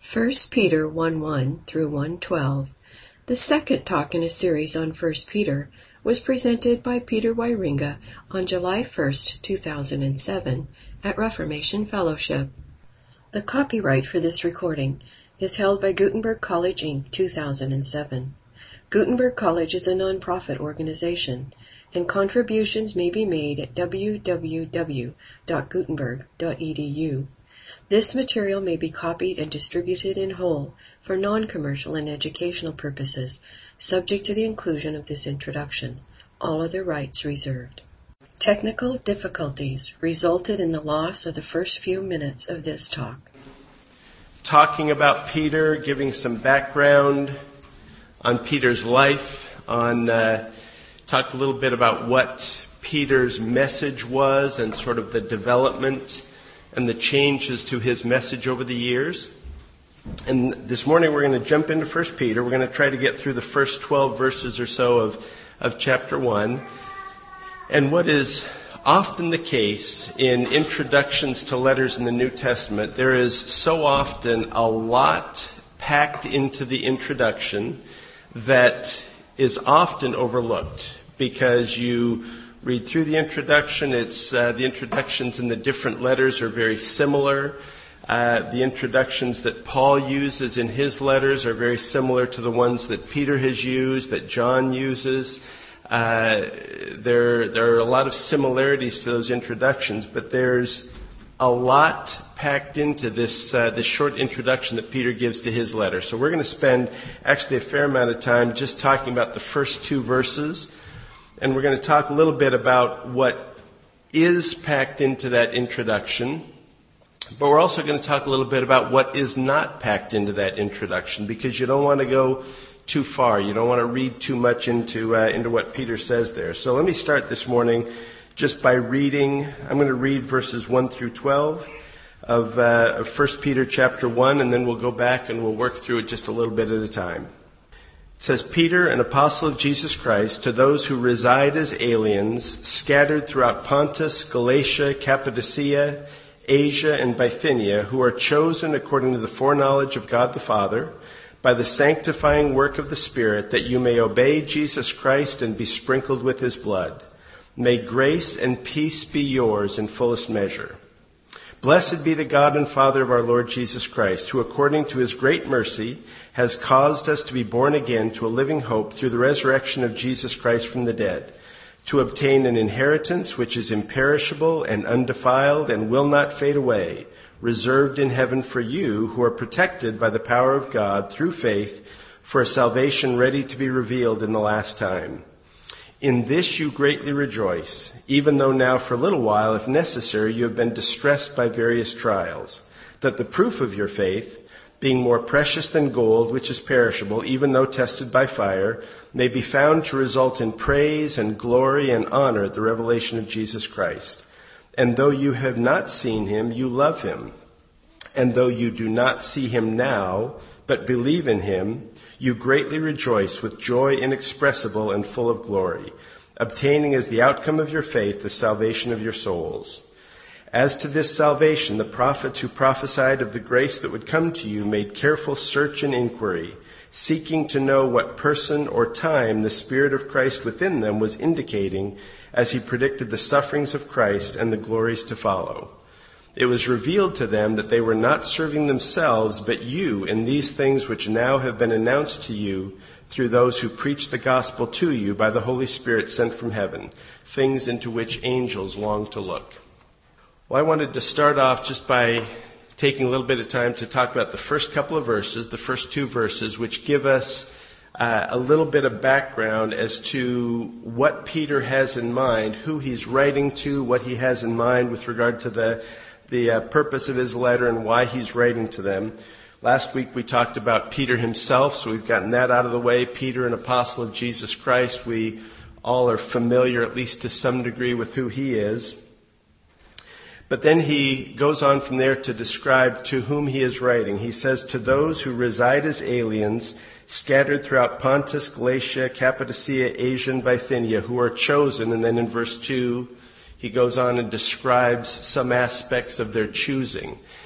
1 Peter 1:1 through 1:12, the second talk in a series on 1 Peter, was presented by Peter Wairinga on July 1, 2007 at Reformation Fellowship. The copyright for this recording is held by Gutenberg College, Inc., 2007. Gutenberg College is a non-profit organization, and contributions may be made at www.gutenberg.edu. This material may be copied and distributed in whole for non-commercial and educational purposes, subject to the inclusion of this introduction. All other rights reserved. Technical difficulties resulted in the loss of the first few minutes of this talk. Talking about Peter, giving some background on Peter's life, talked a little bit about what Peter's message was and sort of the development and the changes to his message over the years. And this morning we're going to jump into 1 Peter. We're going to try to get through the first 12 verses or so of chapter 1. And what is often the case in introductions to letters in the New Testament, there is so often a lot packed into the introduction that is often overlooked because you read through the introduction. It's the introductions in the different letters are very similar. The introductions that Paul uses in his letters are very similar to the ones that Peter has used, that John uses. There are a lot of similarities to those introductions, but there's a lot packed into this short introduction that Peter gives to his letter. So we're going to spend actually a fair amount of time just talking about the first two verses. And we're going to talk a little bit about what is packed into that introduction. But we're also going to talk a little bit about what is not packed into that introduction, because you don't want to go too far. You don't want to read too much into what Peter says there. So let me start this morning just by reading. I'm going to read verses 1 through 12 of 1 Peter chapter 1, and then we'll go back and we'll work through it just a little bit at a time. It says, Peter, an apostle of Jesus Christ, to those who reside as aliens, scattered throughout Pontus, Galatia, Cappadocia, Asia, and Bithynia, who are chosen according to the foreknowledge of God the Father, by the sanctifying work of the Spirit, that you may obey Jesus Christ and be sprinkled with his blood. May grace and peace be yours in fullest measure. Blessed be the God and Father of our Lord Jesus Christ, who according to his great mercy has caused us to be born again to a living hope through the resurrection of Jesus Christ from the dead, to obtain an inheritance which is imperishable and undefiled and will not fade away, reserved in heaven for you who are protected by the power of God through faith for a salvation ready to be revealed in the last time. In this you greatly rejoice, even though now for a little while, if necessary, you have been distressed by various trials, that the proof of your faith, being more precious than gold, which is perishable, even though tested by fire, may be found to result in praise and glory and honor at the revelation of Jesus Christ. And though you have not seen him, you love him. And though you do not see him now, but believe in him, you greatly rejoice with joy inexpressible and full of glory, obtaining as the outcome of your faith the salvation of your souls. As to this salvation, the prophets who prophesied of the grace that would come to you made careful search and inquiry, seeking to know what person or time the Spirit of Christ within them was indicating as he predicted the sufferings of Christ and the glories to follow. It was revealed to them that they were not serving themselves, but you in these things which now have been announced to you through those who preach the gospel to you by the Holy Spirit sent from heaven, things into which angels long to look. Well, I wanted to start off just by taking a little bit of time to talk about the first couple of verses, the first two verses, which give us a little bit of background as to what Peter has in mind, who he's writing to, what he has in mind with regard to the purpose of his letter and why he's writing to them. Last week we talked about Peter himself, so we've gotten that out of the way. Peter, an apostle of Jesus Christ. We all are familiar, at least to some degree, with who he is. But then he goes on from there to describe to whom he is writing. He says, to those who reside as aliens, scattered throughout Pontus, Galatia, Cappadocia, Asia, and Bithynia, who are chosen. And then in verse 2, he goes on and describes some aspects of their choosing.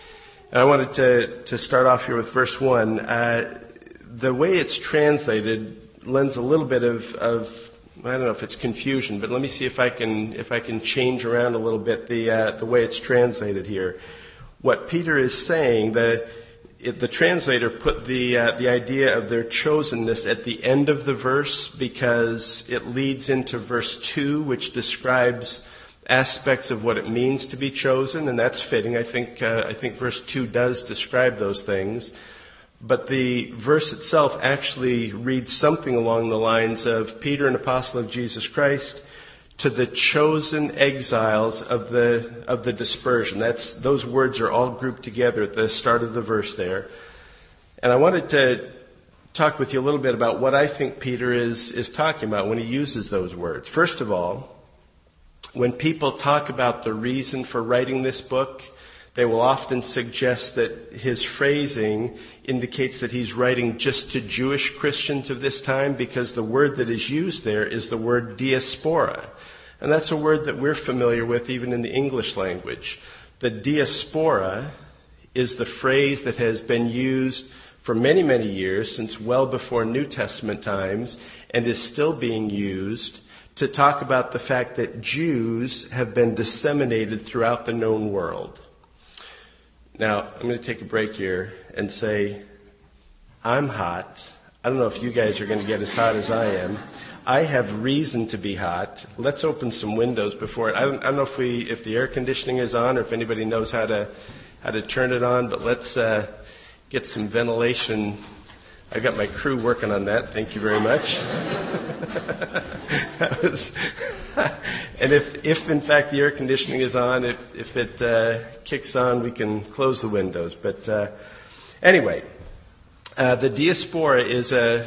And I wanted to start off here with verse 1. The way it's translated lends a little bit of I don't know if it's confusion, but let me see if I can change around a little bit the way it's translated here. What Peter is saying, the translator put the idea of their chosenness at the end of the verse because it leads into verse 2, which describes aspects of what it means to be chosen, and that's fitting. I think verse 2 does describe those things. But the verse itself actually reads something along the lines of Peter, an apostle of Jesus Christ, to the chosen exiles of the dispersion. Those words are all grouped together at the start of the verse there. And I wanted to talk with you a little bit about what I think Peter is talking about when he uses those words. First of all, when people talk about the reason for writing this book, they will often suggest that his phrasing indicates that he's writing just to Jewish Christians of this time because the word that is used there is the word diaspora. And that's a word that we're familiar with even in the English language. The diaspora is the phrase that has been used for many, many years, since well before New Testament times, and is still being used to talk about the fact that Jews have been disseminated throughout the known world. Now, I'm going to take a break here and say, I'm hot. I don't know if you guys are going to get as hot as I am. I have reason to be hot. Let's open some windows before it. I don't know if the air conditioning is on or if anybody knows how to turn it on, but let's get some ventilation. I got my crew working on that. Thank you very much. And if in fact the air conditioning is on, if it kicks on, we can close the windows. But anyway, the diaspora is a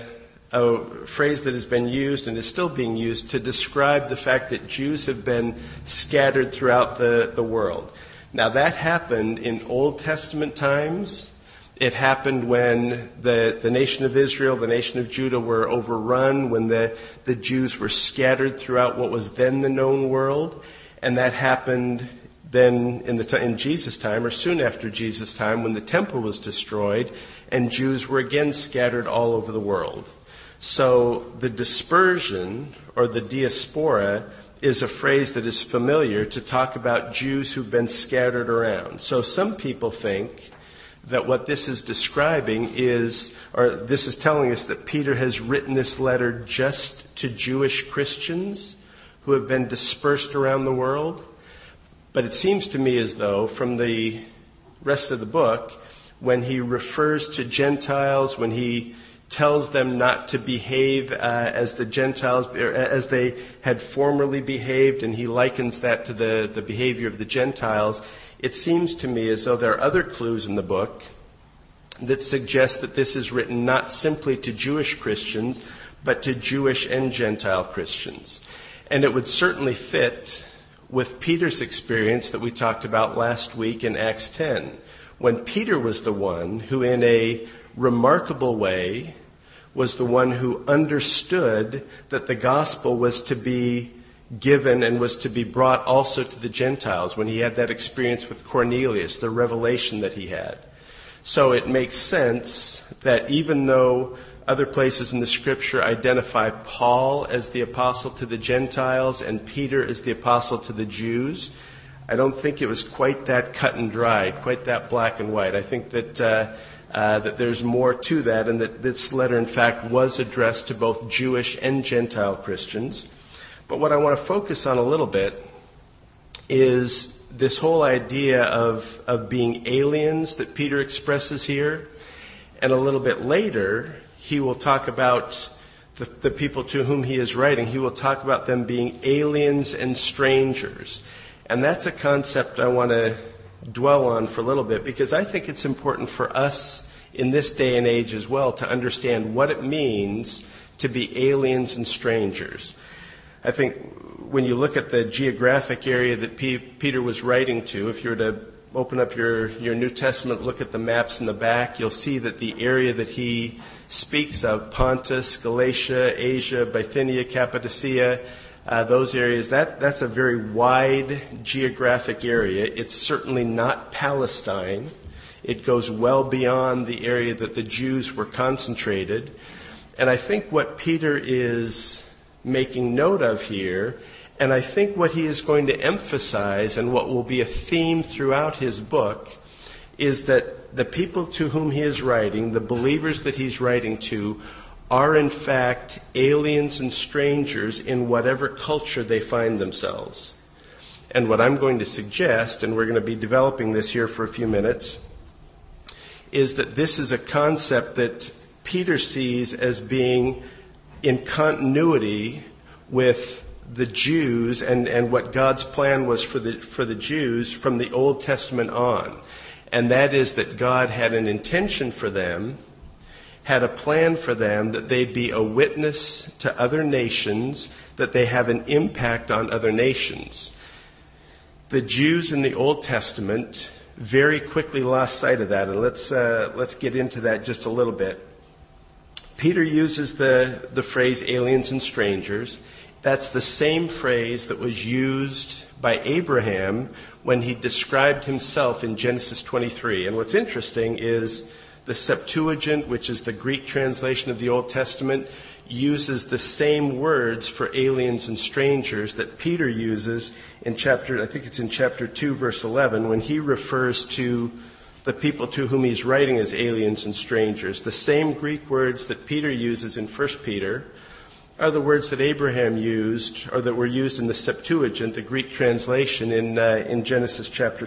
phrase that has been used and is still being used to describe the fact that Jews have been scattered throughout the world. Now that happened in Old Testament times. It happened when the nation of Israel, the nation of Judah were overrun, when the Jews were scattered throughout what was then the known world. And that happened then in Jesus' time, or soon after Jesus' time, when the temple was destroyed and Jews were again scattered all over the world. So the dispersion, or the diaspora, is a phrase that is familiar to talk about Jews who've been scattered around. So some people think that what this is describing is, or this is telling us that Peter has written this letter just to Jewish Christians who have been dispersed around the world. But it seems to me as though from the rest of the book, when he refers to Gentiles, when he tells them not to behave as the Gentiles, as they had formerly behaved, and he likens that to the behavior of the Gentiles, it seems to me as though there are other clues in the book that suggest that this is written not simply to Jewish Christians, but to Jewish and Gentile Christians. And it would certainly fit with Peter's experience that we talked about last week in Acts 10, when Peter was the one who, in a remarkable way, was the one who understood that the gospel was to be given and was to be brought also to the Gentiles, when he had that experience with Cornelius, the revelation that he had. So it makes sense that even though other places in the scripture identify Paul as the apostle to the Gentiles and Peter as the apostle to the Jews, I don't think it was quite that cut and dried, quite that black and white. I think that that there's more to that, and that this letter, in fact, was addressed to both Jewish and Gentile Christians. But what I want to focus on a little bit is this whole idea of being aliens that Peter expresses here. And a little bit later, he will talk about the people to whom he is writing. He will talk about them being aliens and strangers. And that's a concept I want to dwell on for a little bit, because I think it's important for us in this day and age as well to understand what it means to be aliens and strangers. I think when you look at the geographic area that Peter was writing to, if you were to open up your New Testament, look at the maps in the back, you'll see that the area that he speaks of, Pontus, Galatia, Asia, Bithynia, Cappadocia, those areas, that's a very wide geographic area. It's certainly not Palestine. It goes well beyond the area that the Jews were concentrated. And I think what Peter is making note of here, and I think what he is going to emphasize and what will be a theme throughout his book, is that the people to whom he is writing, the believers that he's writing to, are in fact aliens and strangers in whatever culture they find themselves. And what I'm going to suggest, and we're going to be developing this here for a few minutes, is that this is a concept that Peter sees as being in continuity with the Jews and what God's plan was for the Jews from the Old Testament on. And that is that God had an intention for them, had a plan for them, that they'd be a witness to other nations, that they have an impact on other nations. The Jews in the Old Testament very quickly lost sight of that, and let's get into that just a little bit. Peter uses the phrase aliens and strangers. That's the same phrase that was used by Abraham when he described himself in Genesis 23. And what's interesting is the Septuagint, which is the Greek translation of the Old Testament, uses the same words for aliens and strangers that Peter uses in chapter 2, verse 11, when he refers to the people to whom he's writing as aliens and strangers. The same Greek words that Peter uses in 1 Peter are the words that Abraham used, or that were used in the Septuagint, the Greek translation, in Genesis chapter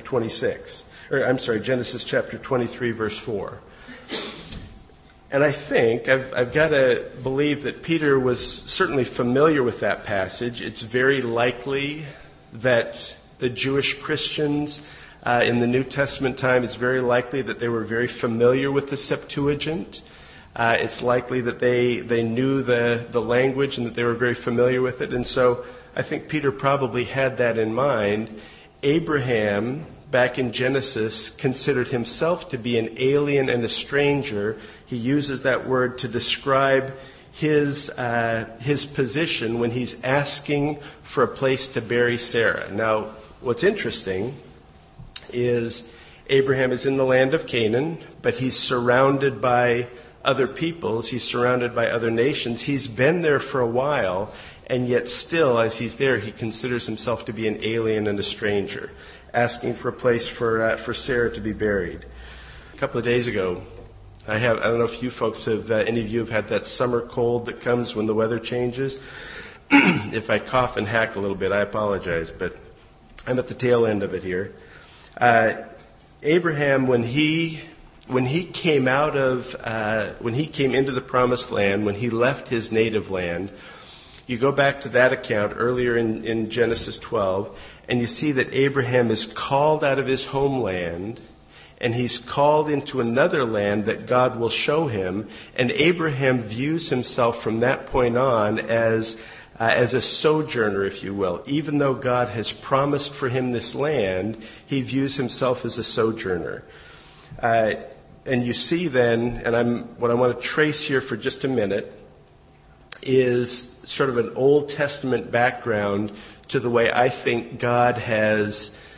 23, verse 4. And I think I've got to believe that Peter was certainly familiar with that passage. It's very likely that the Jewish Christians in the New Testament time, it's very likely that they were very familiar with the Septuagint. It's likely that they knew the language and that they were very familiar with it. And so I think Peter probably had that in mind. Abraham, back in Genesis, considered himself to be an alien and a stranger. He uses that word to describe his position when he's asking for a place to bury Sarah. Now, what's interesting is Abraham is in the land of Canaan, but he's surrounded by other peoples. He's surrounded by other nations. He's been there for a while, and yet still, as he's there, he considers himself to be an alien and a stranger, asking for a place for Sarah to be buried. A couple of days ago, I don't know if you folks any of you have had that summer cold that comes when the weather changes. If I cough and hack a little bit, I apologize, but I'm at the tail end of it here. Abraham, when he came into the promised land, when he left his native land, you go back to that account earlier in Genesis 12, and you see that Abraham is called out of his homeland, and he's called into another land that God will show him. And Abraham views himself from that point on as a sojourner, if you will. Even though God has promised for him this land, he views himself as a sojourner. And you see then, and what I want to trace here for just a minute, is sort of an Old Testament background to the way I think God had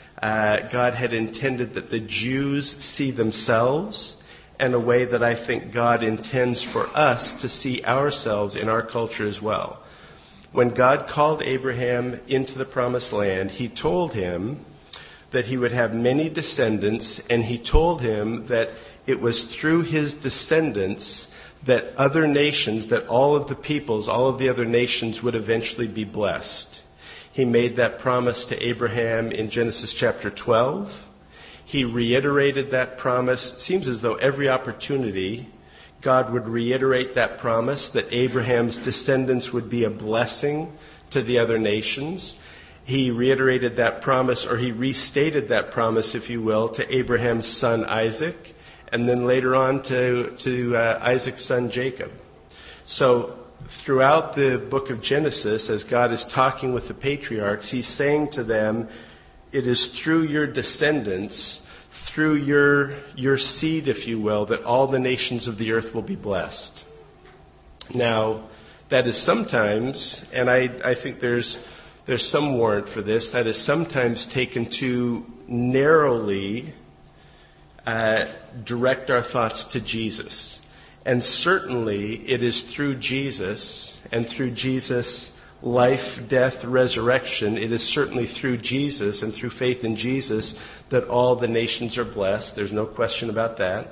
intended that the Jews see themselves, and a way that I think God intends for us to see ourselves in our culture as well. When God called Abraham into the promised land, he told him that he would have many descendants, and he told him that it was through his descendants that other nations, that all of the peoples, all of the other nations would eventually be blessed. He made that promise to Abraham in Genesis chapter 12. He reiterated that promise. It seems as though every opportunity God would reiterate that promise, that Abraham's descendants would be a blessing to the other nations. He reiterated that promise, or he restated that promise, if you will, to Abraham's son Isaac, and then later on to Isaac's son Jacob. So throughout the book of Genesis, as God is talking with the patriarchs, he's saying to them, it is through your descendants, through your seed, if you will, that all the nations of the earth will be blessed. Now, that is sometimes, and I think there's some warrant for this, that is sometimes taken too narrowly direct our thoughts to Jesus. And certainly it is through Jesus and through Jesus' life, death, resurrection, it is certainly through Jesus and through faith in Jesus that all the nations are blessed. There's no question about that.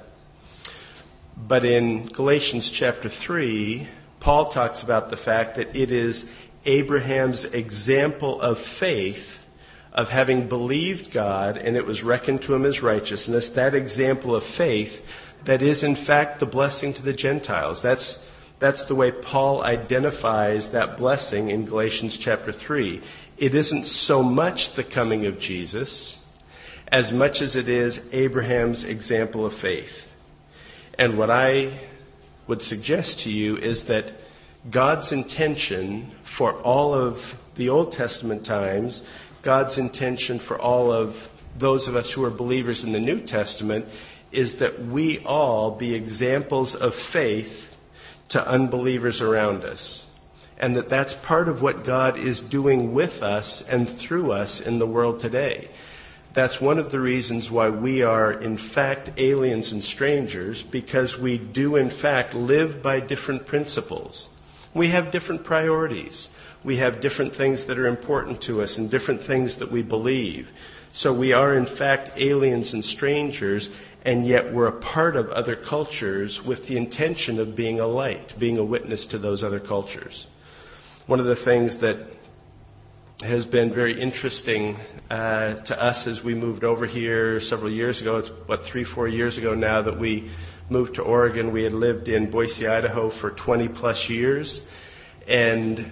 But in Galatians chapter 3, Paul talks about the fact that it is Abraham's example of faith, of having believed God and it was reckoned to him as righteousness, that example of faith that is in fact the blessing to the Gentiles. That's the way Paul identifies that blessing in Galatians chapter 3. It isn't so much the coming of Jesus as much as it is Abraham's example of faith. And what I would suggest to you is that God's intention for all of the Old Testament times, God's intention for all of those of us who are believers in the New Testament, is that we all be examples of faith to unbelievers around us. And that that's part of what God is doing with us and through us in the world today. That's one of the reasons why we are, in fact, aliens and strangers, because we do, in fact, live by different principles. We have different priorities. We have different things that are important to us and different things that we believe. So we are, in fact, aliens and strangers, and yet we're a part of other cultures with the intention of being a light, being a witness to those other cultures. One of the things that has been very interesting to us as we moved over here several years ago, it's 3-4 years ago now that we moved to Oregon. We had lived in Boise, Idaho for 20 plus years. And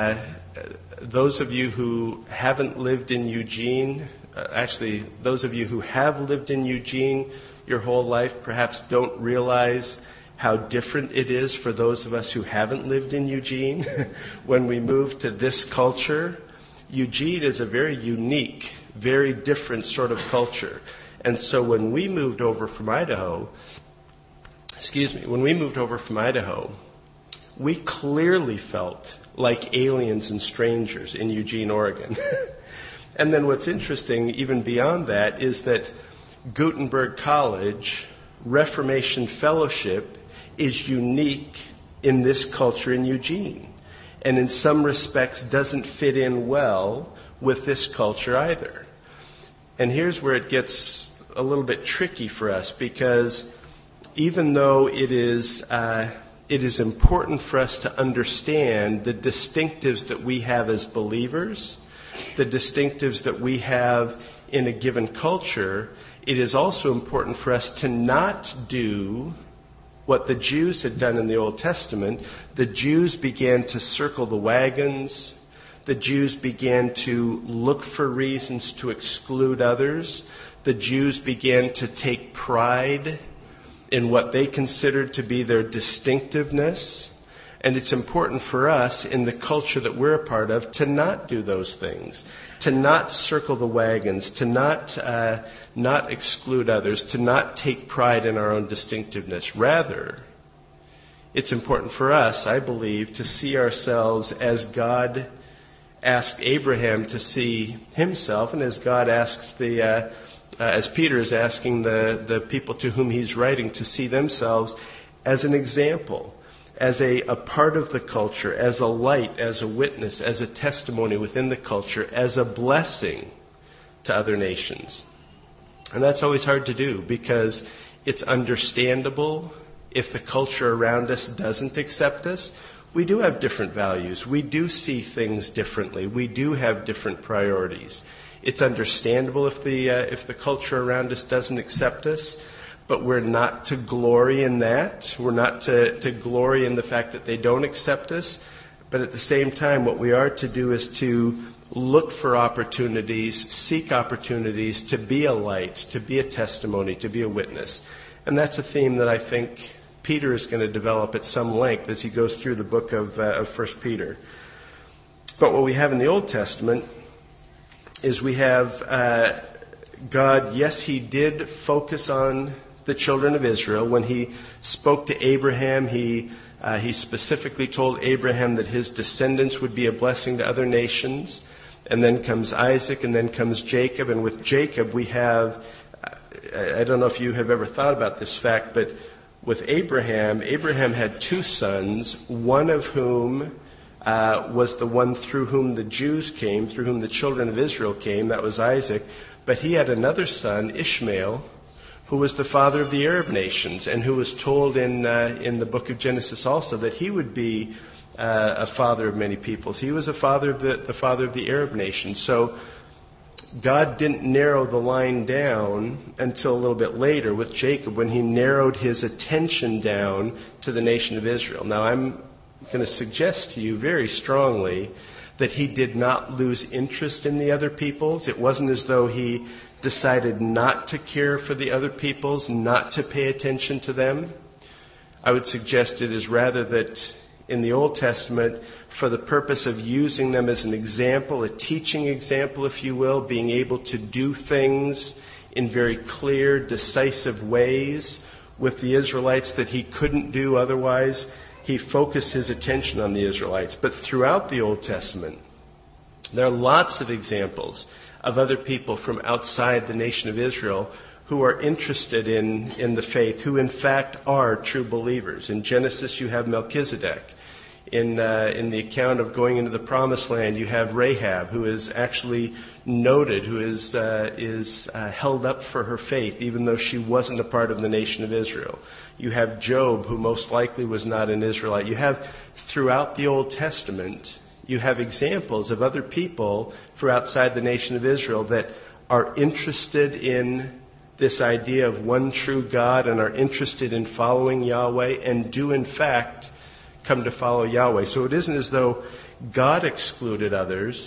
those of you who haven't lived in Eugene, actually those of you who have lived in Eugene your whole life perhaps don't realize how different it is for those of us who haven't lived in Eugene. When we moved to this culture, Eugene is a very unique, very different sort of culture. And so when we moved over from Idaho, we clearly felt like aliens and strangers in Eugene, Oregon. And then what's interesting, even beyond that, is that Gutenberg College Reformation Fellowship is unique in this culture in Eugene, and in some respects doesn't fit in well with this culture either. And here's where it gets a little bit tricky for us, because even though it is important for us to understand the distinctives that we have as believers, the distinctives that we have in a given culture, it is also important for us to not do what the Jews had done in the Old Testament. The Jews began to circle the wagons. The Jews began to look for reasons to exclude others. The Jews began to take pride in what they considered to be their distinctiveness. And it's important for us in the culture that we're a part of to not do those things, to not circle the wagons, to not exclude others, to not take pride in our own distinctiveness. Rather, it's important for us, I believe, to see ourselves as God asked Abraham to see himself, and as God asks as Peter is asking the people to whom he's writing to see themselves as an example, as a part of the culture, as a light, as a witness, as a testimony within the culture, as a blessing to other nations. And that's always hard to do, because it's understandable if the culture around us doesn't accept us. We do have different values. We do see things differently. We do have different priorities. It's understandable if the culture around us doesn't accept us. But we're not to glory in that. We're not to glory in the fact that they don't accept us. But at the same time, what we are to do is to look for opportunities, seek opportunities to be a light, to be a testimony, to be a witness. And that's a theme that I think Peter is going to develop at some length as he goes through the book of 1 Peter. But what we have in the Old Testament is we have God, yes, he did focus on the children of Israel. When he spoke to Abraham, he specifically told Abraham that his descendants would be a blessing to other nations. And then comes Isaac, and then comes Jacob. And with Jacob, we have I don't know if you have ever thought about this fact, but with Abraham had two sons, one of whom was the one through whom the Jews came, through whom the children of Israel came. That was Isaac. But he had another son, Ishmael, who was the father of the Arab nations, and who was told in the book of Genesis also that he would be a father of many peoples. He was the father of the Arab nations. So God didn't narrow the line down until a little bit later with Jacob, when he narrowed his attention down to the nation of Israel. Now, I'm going to suggest to you very strongly that he did not lose interest in the other peoples. It wasn't as though he decided not to care for the other peoples, not to pay attention to them. I would suggest it is rather that in the Old Testament, for the purpose of using them as an example, a teaching example, if you will, being able to do things in very clear, decisive ways with the Israelites that he couldn't do otherwise, he focused his attention on the Israelites. But throughout the Old Testament, there are lots of examples of other people from outside the nation of Israel who are interested in the faith, who in fact are true believers. In Genesis, you have Melchizedek. In the account of going into the Promised Land, you have Rahab, who is actually noted, who is held up for her faith, even though she wasn't a part of the nation of Israel. You have Job, who most likely was not an Israelite. You have, throughout the Old Testament, you have examples of other people from outside the nation of Israel that are interested in this idea of one true God and are interested in following Yahweh and do in fact come to follow Yahweh. So it isn't as though God excluded others,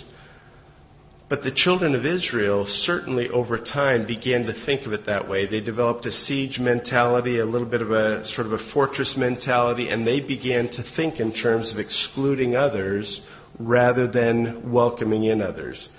but the children of Israel certainly over time began to think of it that way. They developed a siege mentality, a little bit of a sort of a fortress mentality, and they began to think in terms of excluding others rather than welcoming in others.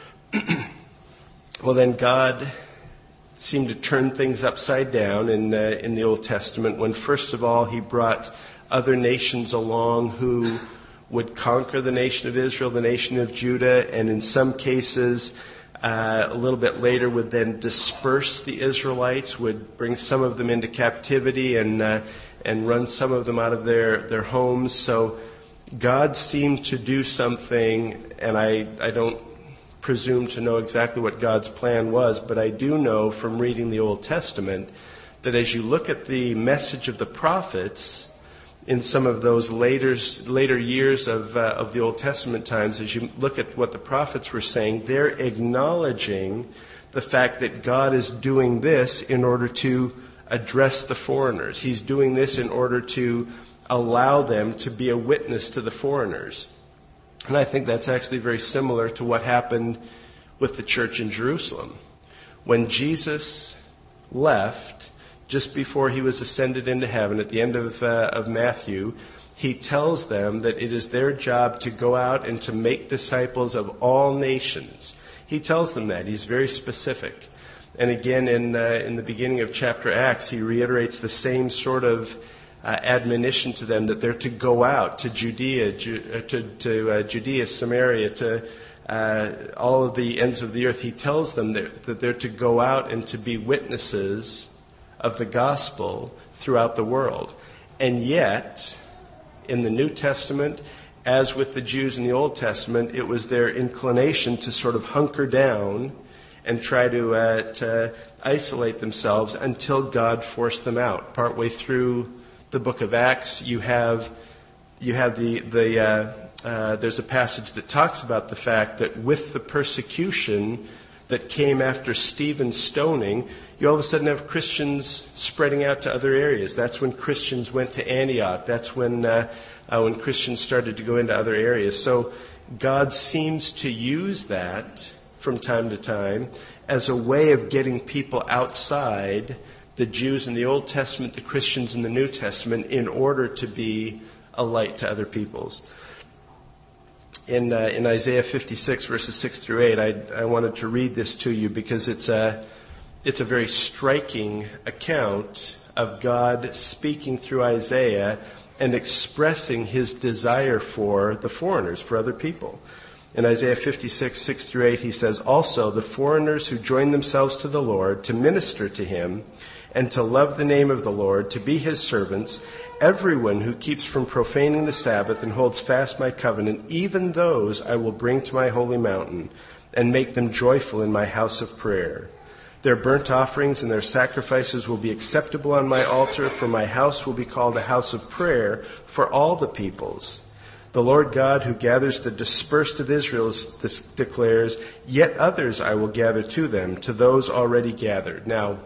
Well, then God seemed to turn things upside down in the Old Testament when, first of all, he brought other nations along who would conquer the nation of Israel, the nation of Judah, and in some cases, a little bit later, would then disperse the Israelites, would bring some of them into captivity and run some of them out of their homes. So God seemed to do something, and I don't presume to know exactly what God's plan was, but I do know from reading the Old Testament that as you look at the message of the prophets in some of those later years of the Old Testament times, as you look at what the prophets were saying, they're acknowledging the fact that God is doing this in order to address the foreigners. He's doing this in order to allow them to be a witness to the foreigners. And I think that's actually very similar to what happened with the church in Jerusalem. When Jesus left, just before he was ascended into heaven, at the end of Matthew, he tells them that it is their job to go out and to make disciples of all nations. He tells them that. He's very specific. And again, in the beginning of chapter Acts, he reiterates the same sort of admonition to them that they're to go out to Judea, Judea, Samaria, to all of the ends of the earth. He tells them that they're to go out and to be witnesses of the gospel throughout the world. And yet, in the New Testament, as with the Jews in the Old Testament, it was their inclination to sort of hunker down and try to isolate themselves until God forced them out. Partway through the book of Acts, you have there's a passage that talks about the fact that with the persecution that came after Stephen's stoning, you all of a sudden have Christians spreading out to other areas. That's when Christians went to Antioch. That's when Christians started to go into other areas. So God seems to use that from time to time as a way of getting people outside the Jews in the Old Testament, the Christians in the New Testament, in order to be a light to other peoples. In Isaiah 56, verses 6 through 8, I wanted to read this to you because it's a very striking account of God speaking through Isaiah and expressing his desire for the foreigners, for other people. In Isaiah 56, 6-8, he says, "Also the foreigners who join themselves to the Lord to minister to him and to love the name of the Lord, to be his servants, everyone who keeps from profaning the Sabbath and holds fast my covenant, even those I will bring to my holy mountain and make them joyful in my house of prayer. Their burnt offerings and their sacrifices will be acceptable on my altar, for my house will be called a house of prayer for all the peoples. The Lord God who gathers the dispersed of Israel declares, yet others I will gather to them, to those already gathered." Now,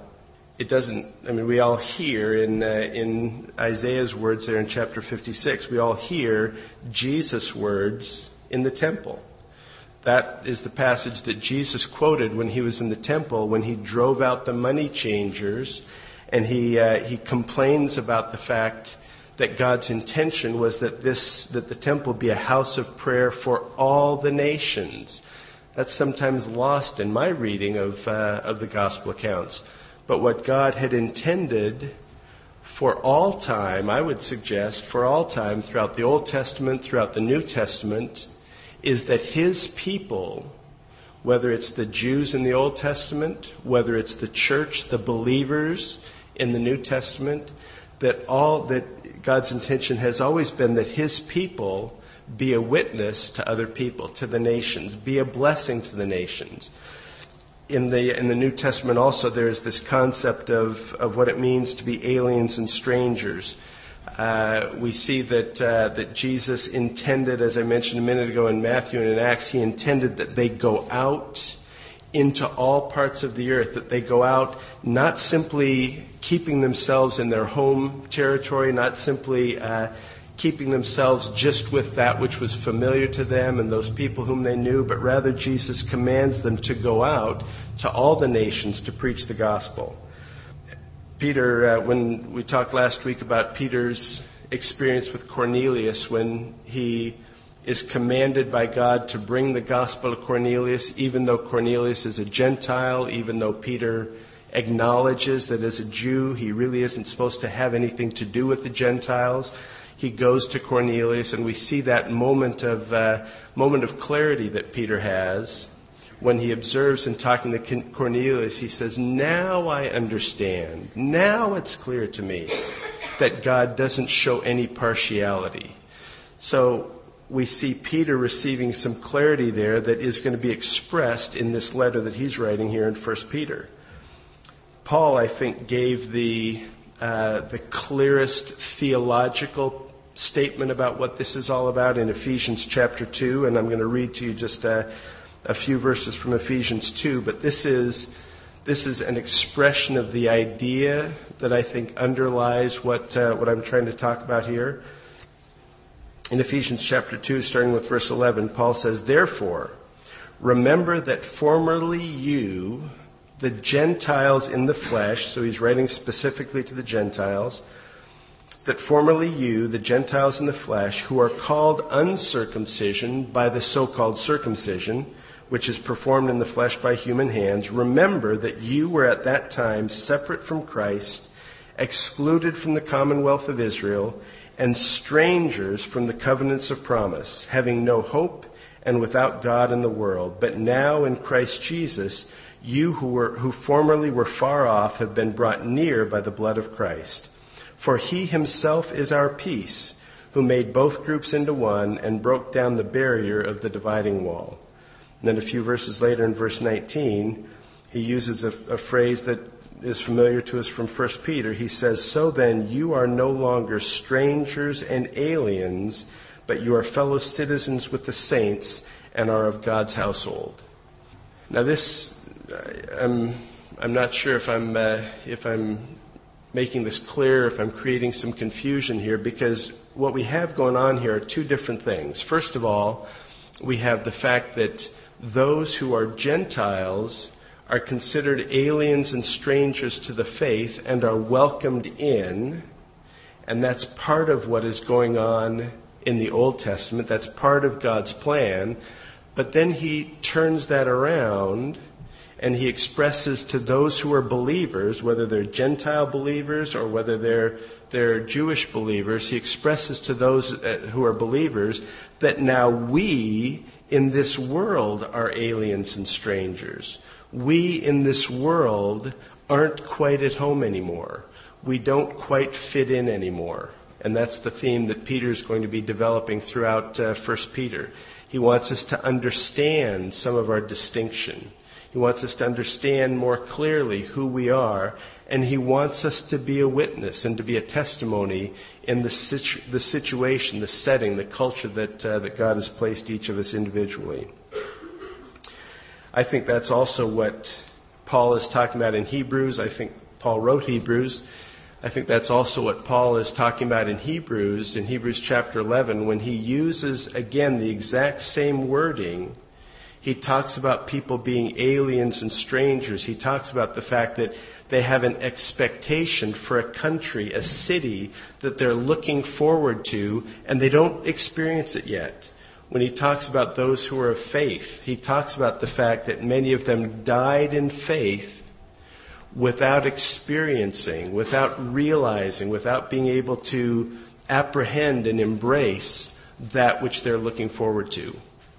we all hear in Isaiah's words there in chapter 56, we all hear Jesus' words in the temple. That is the passage that Jesus quoted when he was in the temple, when he drove out the money changers, and he complains about the fact that God's intention was that the temple be a house of prayer for all the nations. That's sometimes lost in my reading of the gospel accounts. But what God had intended for all time, I would suggest, for all time, throughout the Old Testament, throughout the New Testament, is that his people, whether it's the Jews in the Old Testament, whether it's the church, the believers in the New Testament, that God's intention has always been that his people be a witness to other people, to the nations, be a blessing to the nations. In the New Testament also, there is this concept of what it means to be aliens and strangers. We see that Jesus intended, as I mentioned a minute ago in Matthew and in Acts, he intended that they go out into all parts of the earth, that they go out not simply keeping themselves in their home territory, not simply keeping themselves just with that which was familiar to them and those people whom they knew, but rather Jesus commands them to go out to all the nations to preach the gospel. Peter, when we talked last week about Peter's experience with Cornelius, when he is commanded by God to bring the gospel to Cornelius, even though Cornelius is a Gentile, even though Peter acknowledges that as a Jew he really isn't supposed to have anything to do with the Gentiles, he goes to Cornelius, and we see that moment of clarity that Peter has when he observes in talking to Cornelius. He says, "Now I understand. Now it's clear to me that God doesn't show any partiality." So we see Peter receiving some clarity there that is going to be expressed in this letter that he's writing here in 1 Peter. Paul, I think, gave the clearest theological statement about what this is all about in Ephesians chapter 2, and I'm going to read to you just a few verses from Ephesians 2, but this is an expression of the idea that I think underlies what I'm trying to talk about here. In Ephesians chapter 2, starting with verse 11, Paul says, "Therefore, remember that formerly you, the Gentiles in the flesh," so he's writing specifically to the Gentiles, "that formerly you, the Gentiles in the flesh, who are called uncircumcision by the so-called circumcision, which is performed in the flesh by human hands, remember that you were at that time separate from Christ, excluded from the commonwealth of Israel, and strangers from the covenants of promise, having no hope and without God in the world. But now in Christ Jesus, you who formerly were far off have been brought near by the blood of Christ. For he himself is our peace, who made both groups into one and broke down the barrier of the dividing wall." And then a few verses later in verse 19, he uses a phrase that is familiar to us from 1 Peter. He says, "So then you are no longer strangers and aliens, but you are fellow citizens with the saints and are of God's household." Now this, I'm not sure if I'm making this clear, if I'm creating some confusion here, because what we have going on here are two different things. First of all, we have the fact that those who are Gentiles are considered aliens and strangers to the faith and are welcomed in, and that's part of what is going on in the Old Testament. That's part of God's plan. But then he turns that around and he expresses to those who are believers, whether they're Gentile believers or whether they're Jewish believers, he expresses to those who are believers that now we, in this world are aliens and strangers. We in this world aren't quite at home anymore. We don't quite fit in anymore. And that's the theme that Peter's going to be developing throughout 1 Peter. He wants us to understand some of our distinction. He wants us to understand more clearly who we are, and he wants us to be a witness and to be a testimony in the situation, the setting, the culture that God has placed each of us individually. I think that's also what Paul is talking about in Hebrews. I think Paul wrote Hebrews. I think that's also what Paul is talking about in Hebrews chapter 11, when he uses, again, the exact same wording. He talks about people being aliens and strangers. He talks about the fact that they have an expectation for a country, a city that they're looking forward to, and they don't experience it yet. When he talks about those who are of faith, he talks about the fact that many of them died in faith without experiencing, without realizing, without being able to apprehend and embrace that which they're looking forward to.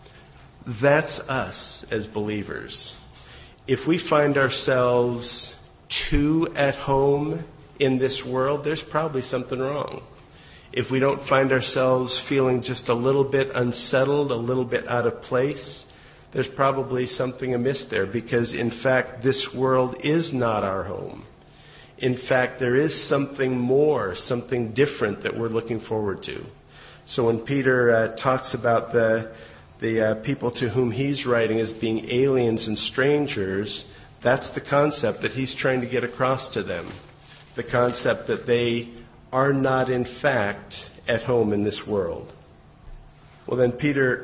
That's us as believers. If we find ourselves too at home in this world, there's probably something wrong. If we don't find ourselves feeling just a little bit unsettled, a little bit out of place, there's probably something amiss there, because in fact this world is not our home. In fact, there is something more, something different that we're looking forward to. So when Peter talks about the people to whom he's writing as being aliens and strangers, that's the concept that he's trying to get across to them. The concept that they are not in fact at home in this world. Well, then Peter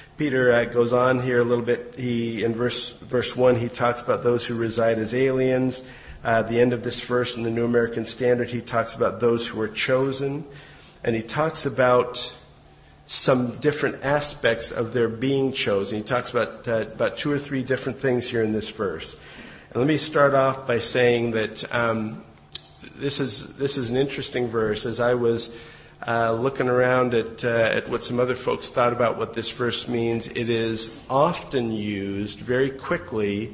goes on here a little bit. In verse 1, he talks about those who reside as aliens. The end of this verse in the New American Standard, he talks about those who are chosen. And he talks about some different aspects of their being chosen. He talks about two or three different things here in this verse. And let me start off by saying that this is an interesting verse. As I was looking around at what some other folks thought about what this verse means, it is often used very quickly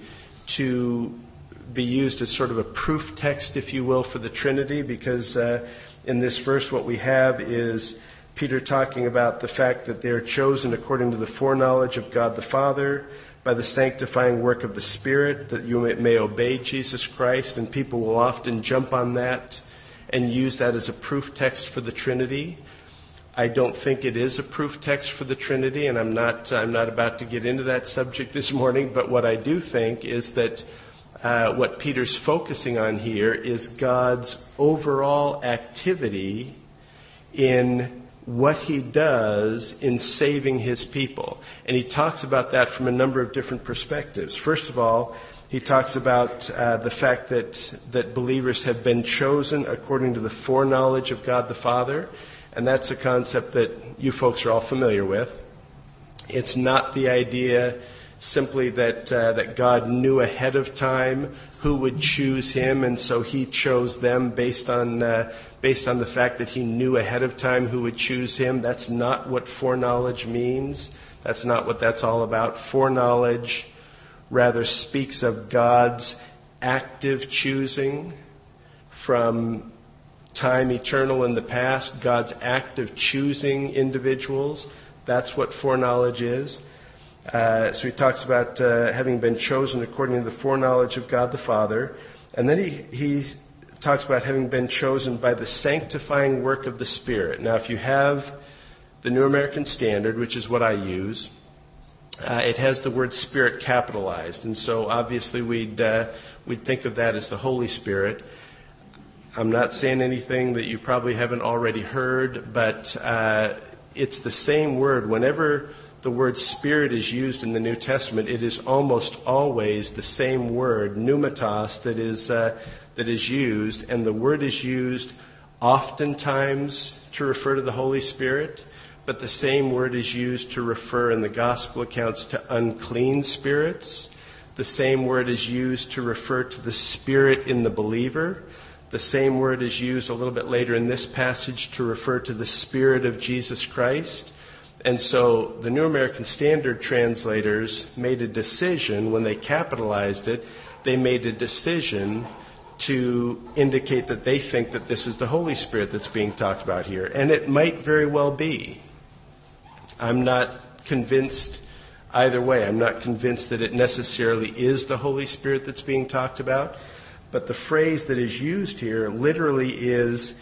to be used as sort of a proof text, if you will, for the Trinity, because in this verse what we have is Peter talking about the fact that they are chosen according to the foreknowledge of God the Father by the sanctifying work of the Spirit, that you may obey Jesus Christ, and people will often jump on that and use that as a proof text for the Trinity. I don't think it is a proof text for the Trinity, and I'm not about to get into that subject this morning, but what I do think is that what Peter's focusing on here is God's overall activity in what he does in saving his people. And he talks about that from a number of different perspectives. First of all, he talks about the fact that believers have been chosen according to the foreknowledge of God the Father. And that's a concept that you folks are all familiar with. It's not the idea simply that God knew ahead of time who would choose him, and so he chose them based on the fact that he knew ahead of time who would choose him. That's not what foreknowledge means. That's not what that's all about. Foreknowledge rather speaks of God's active choosing from time eternal in the past, God's active choosing individuals. That's what foreknowledge is. So he talks about having been chosen according to the foreknowledge of God the Father. And then he talks about having been chosen by the sanctifying work of the Spirit. Now, if you have the New American Standard, which is what I use, it has the word Spirit capitalized. And so obviously we'd think of that as the Holy Spirit. I'm not saying anything that you probably haven't already heard, but it's the same word. Whenever the word Spirit is used in the New Testament, it is almost always the same word, pneumatos, that is used, and the word is used oftentimes to refer to the Holy Spirit, but the same word is used to refer in the gospel accounts to unclean spirits. The same word is used to refer to the Spirit in the believer. The same word is used a little bit later in this passage to refer to the Spirit of Jesus Christ. And so the New American Standard translators made a decision, when they capitalized it, they made a decision to indicate that they think that this is the Holy Spirit that's being talked about here. And it might very well be. I'm not convinced either way. I'm not convinced that it necessarily is the Holy Spirit that's being talked about. But the phrase that is used here literally is,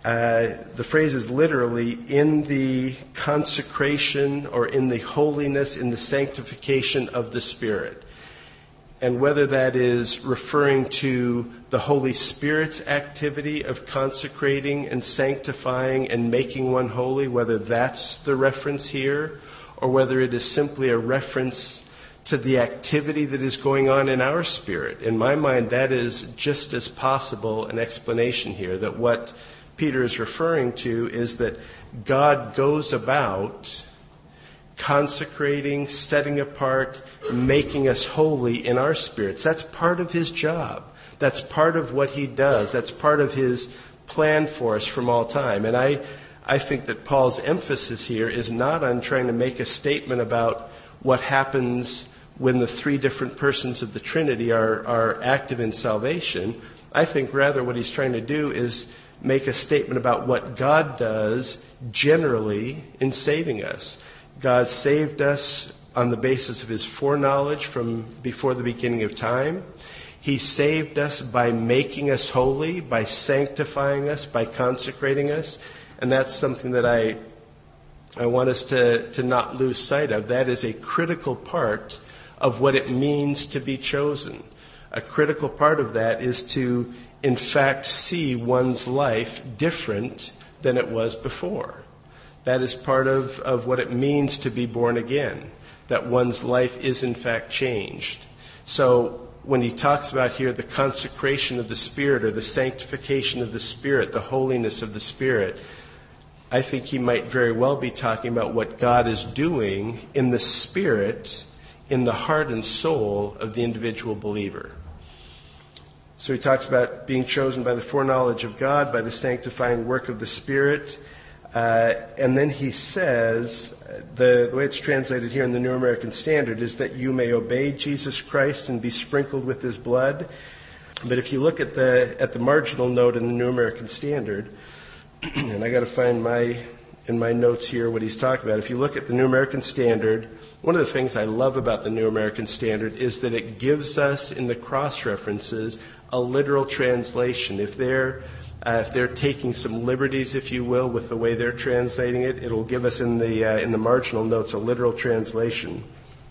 the phrase is literally in the consecration or in the holiness, in the sanctification of the Spirit. And whether that is referring to the Holy Spirit's activity of consecrating and sanctifying and making one holy, whether that's the reference here, or whether it is simply a reference to the activity that is going on in our spirit. In my mind, that is just as possible an explanation here, that what Peter is referring to is that God goes about consecrating, setting apart, making us holy in our spirits. That's part of his job. That's part of what he does. That's part of his plan for us from all time. And I think that Paul's emphasis here is not on trying to make a statement about what happens when the three different persons of the Trinity are active in salvation. I think rather what he's trying to do is make a statement about what God does generally in saving us. God saved us on the basis of his foreknowledge from before the beginning of time. He saved us by making us holy, by sanctifying us, by consecrating us. And that's something that I want us to not lose sight of. That is a critical part of what it means to be chosen. A critical part of that is to, in fact, see one's life different than it was before. That is part of what it means to be born again, that one's life is in fact changed. So when he talks about here the consecration of the Spirit or the sanctification of the Spirit, the holiness of the Spirit, I think he might very well be talking about what God is doing in the spirit, in the heart and soul of the individual believer. So he talks about being chosen by the foreknowledge of God, by the sanctifying work of the Spirit. And then he says, the way it's translated here in the New American Standard is that you may obey Jesus Christ and be sprinkled with his blood. But if you look at the marginal note in the New American Standard, and I got to find in my notes here what he's talking about. If you look at the New American Standard, one of the things I love about the New American Standard is that it gives us in the cross-references a literal translation. If they're taking some liberties, if you will, with the way they're translating it, it'll give us in the marginal notes a literal translation.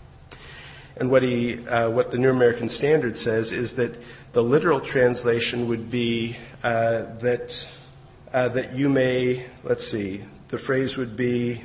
And what the New American Standard says is that the literal translation would be that you may, the phrase would be,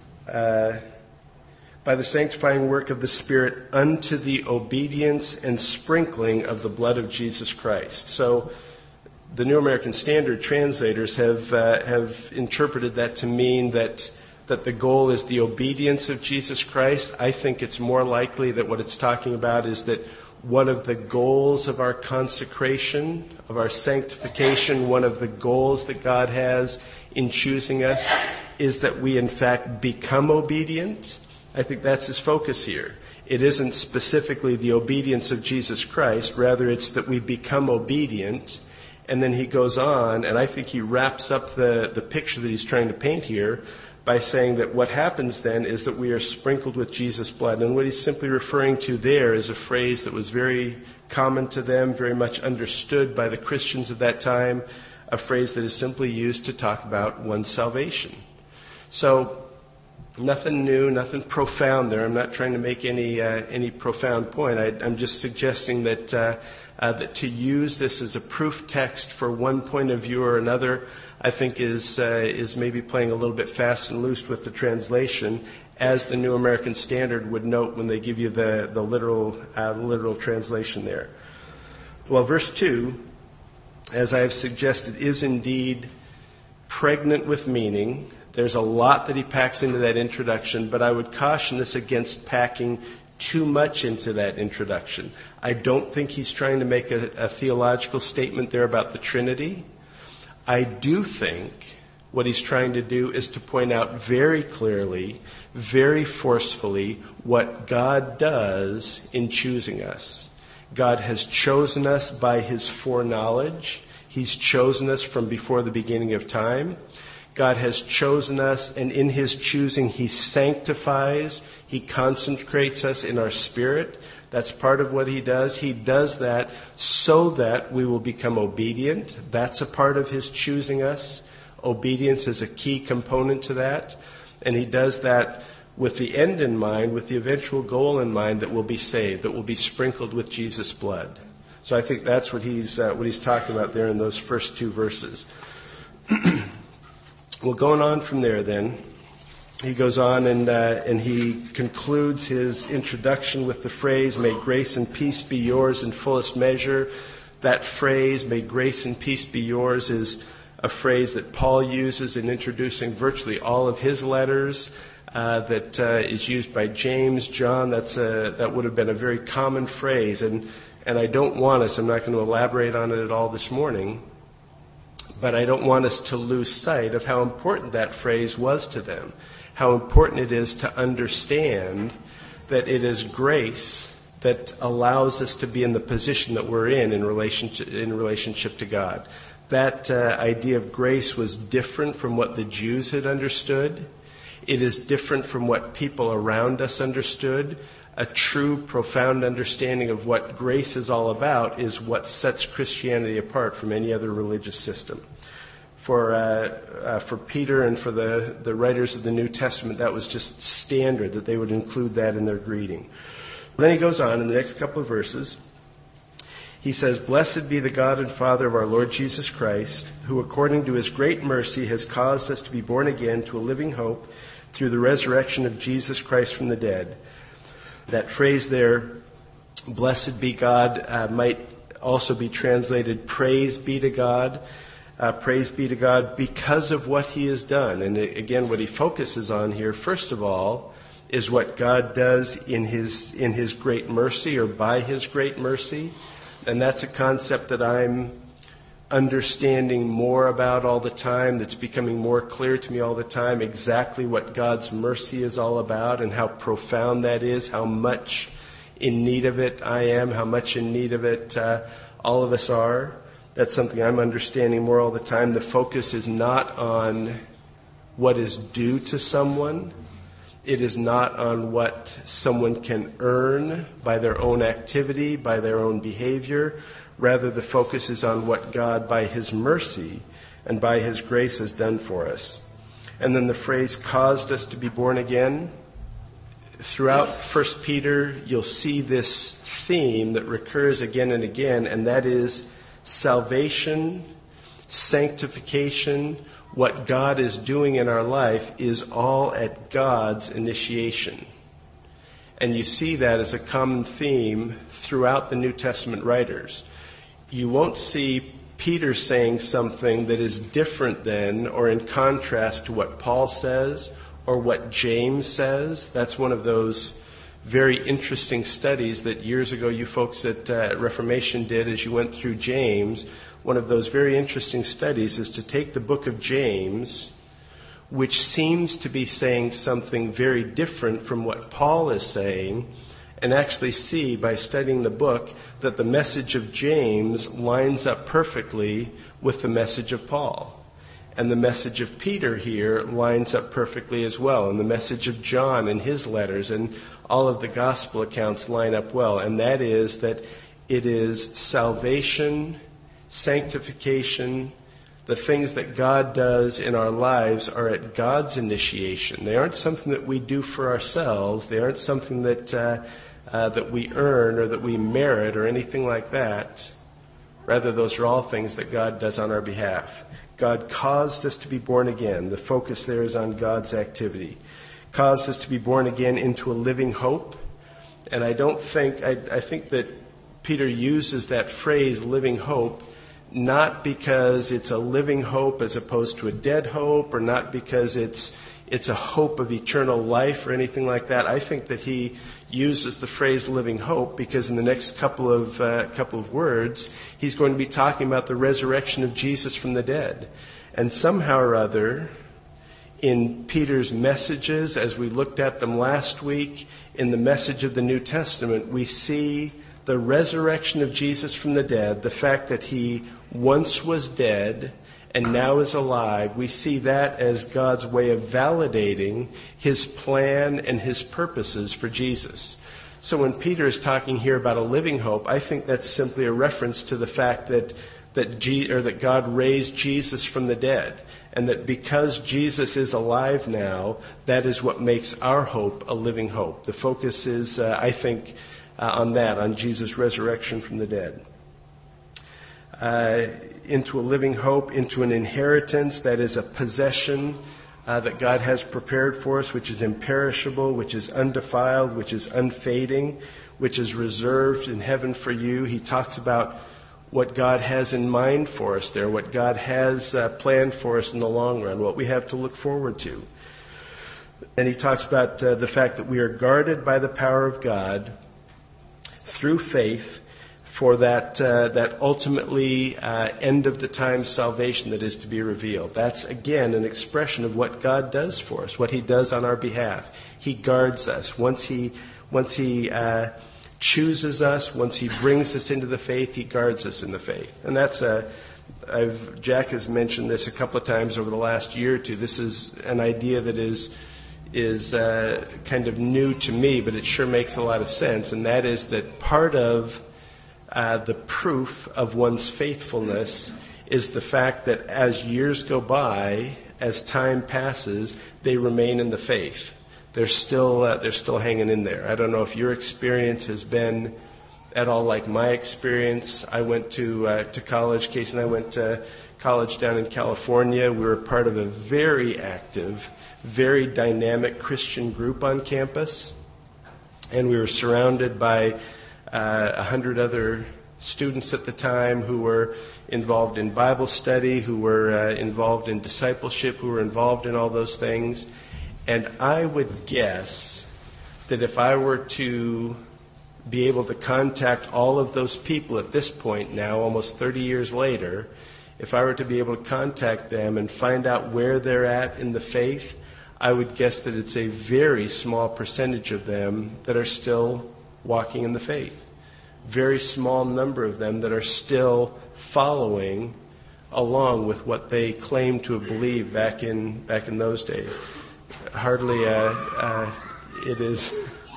by the sanctifying work of the Spirit unto the obedience and sprinkling of the blood of Jesus Christ. So the New American Standard translators have interpreted that to mean that the goal is the obedience of Jesus Christ. I think it's more likely that what it's talking about is that one of the goals of our consecration, of our sanctification, one of the goals that God has in choosing us is that we in fact become obedient. I think that's his focus here. It isn't specifically the obedience of Jesus Christ, rather it's that we become obedient. And then he goes on, and I think he wraps up the picture that he's trying to paint here by saying that what happens then is that we are sprinkled with Jesus' blood. And what he's simply referring to there is a phrase that was very common to them, very much understood by the Christians of that time, a phrase that is simply used to talk about one's salvation. So nothing new, nothing profound there. I'm not trying to make any profound point. I'm just suggesting that to use this as a proof text for one point of view or another, I think is maybe playing a little bit fast and loose with the translation, as the New American Standard would note when they give you the literal translation there. Well, verse 2, as I have suggested, is indeed pregnant with meaning. There's a lot that he packs into that introduction, but I would caution us against packing too much into that introduction. I don't think he's trying to make a theological statement there about the Trinity. I do think what he's trying to do is to point out very clearly, very forcefully, what God does in choosing us. God has chosen us by his foreknowledge. He's chosen us from before the beginning of time. God has chosen us, and in his choosing, he sanctifies, he consecrates us in our spirit. That's part of what he does. He does that so that we will become obedient. That's a part of his choosing us. Obedience is a key component to that. And he does that with the end in mind, with the eventual goal in mind, that we'll be saved, that we'll be sprinkled with Jesus' blood. So I think that's what he's talking about there in those first two verses. Well, going on from there then, he goes on and he concludes his introduction with the phrase, "May grace and peace be yours in fullest measure." That phrase, "May grace and peace be yours," is a phrase that Paul uses in introducing virtually all of his letters, that is used by James, John. That would have been a very common phrase. And I don't want us, I'm not going to elaborate on it at all this morning, but I don't want us to lose sight of how important that phrase was to them, how important it is to understand that it is grace that allows us to be in the position that we're in relationship to God. That idea of grace was different from what the Jews had understood. It is different from what people around us understood. A true, profound understanding of what grace is all about is what sets Christianity apart from any other religious system. For Peter and for the writers of the New Testament, that was just standard, that they would include that in their greeting. Then he goes on in the next couple of verses. He says, "Blessed be the God and Father of our Lord Jesus Christ, who according to his great mercy has caused us to be born again to a living hope through the resurrection of Jesus Christ from the dead." That phrase there, "blessed be God," might also be translated, "praise be to God." Praise be to God because of what he has done. And again, what he focuses on here, first of all, is what God does in his great mercy, or by his great mercy. And that's a concept that I'm understanding more about all the time, that's becoming more clear to me all the time, exactly what God's mercy is all about and how profound that is, how much in need of it I am, how much in need of it all of us are. That's something I'm understanding more all the time. The focus is not on what is due to someone. It is not on what someone can earn by their own activity, by their own behavior. Rather, the focus is on what God, by his mercy and by his grace, has done for us. And then the phrase, "caused us to be born again." Throughout 1 Peter, you'll see this theme that recurs again and again, and that is salvation, sanctification, what God is doing in our life is all at God's initiation. And you see that as a common theme throughout the New Testament writers. You won't see Peter saying something that is different than or in contrast to what Paul says or what James says. That's one of those very interesting studies that years ago you folks at Reformation did as you went through James. One of those very interesting studies is to take the book of James, which seems to be saying something very different from what Paul is saying, and actually see by studying the book that the message of James lines up perfectly with the message of Paul. And the message of Peter here lines up perfectly as well. And the message of John and his letters and all of the gospel accounts line up well. And that is that it is salvation, sanctification, the things that God does in our lives are at God's initiation. They aren't something that we do for ourselves. They aren't something that we earn or that we merit or anything like that. Rather, those are all things that God does on our behalf. God caused us to be born again. The focus there is on God's activity. Caused us to be born again into a living hope. And I think that Peter uses that phrase, living hope, not because it's a living hope as opposed to a dead hope, or not because it's a hope of eternal life or anything like that. I think that he uses the phrase living hope because in the next couple of words, he's going to be talking about the resurrection of Jesus from the dead. And somehow or other, in Peter's messages, as we looked at them last week, in the message of the New Testament, we see the resurrection of Jesus from the dead, the fact that he once was dead and now is alive. We see that as God's way of validating his plan and his purposes for Jesus. So when Peter is talking here about a living hope, I think that's simply a reference to the fact that God raised Jesus from the dead. And that because Jesus is alive now, that is what makes our hope a living hope. The focus is, I think, on that, on Jesus' resurrection from the dead. Into a living hope, into an inheritance that is a possession that God has prepared for us, which is imperishable, which is undefiled, which is unfading, which is reserved in heaven for you. He talks about what God has in mind for us there, what God has planned for us in the long run, what we have to look forward to. And he talks about the fact that we are guarded by the power of God through faith for that ultimately end of the time salvation that is to be revealed. That's, again, an expression of what God does for us, what he does on our behalf. He guards us. Once he chooses us, once he brings us into the faith, he guards us in the faith. And that's Jack has mentioned this a couple of times over the last year or two. This is an idea that is kind of new to me, but it sure makes a lot of sense. And that is that part of the proof of one's faithfulness is the fact that as years go by, as time passes, they remain in the faith. They're still hanging in there. I don't know if your experience has been at all like my experience. I went to college. Casey and I went to college down in California. We were part of a very active, very dynamic Christian group on campus, and we were surrounded by 100 other students at the time who were involved in Bible study, who were involved in discipleship, who were involved in all those things. And I would guess that if I were to be able to contact all of those people at this point now, almost 30 years later, if I were to be able to contact them and find out where they're at in the faith, I would guess that it's a very small percentage of them that are still walking in the faith. Very small number of them that are still following along with what they claimed to have believed back in those days. Hardly it is.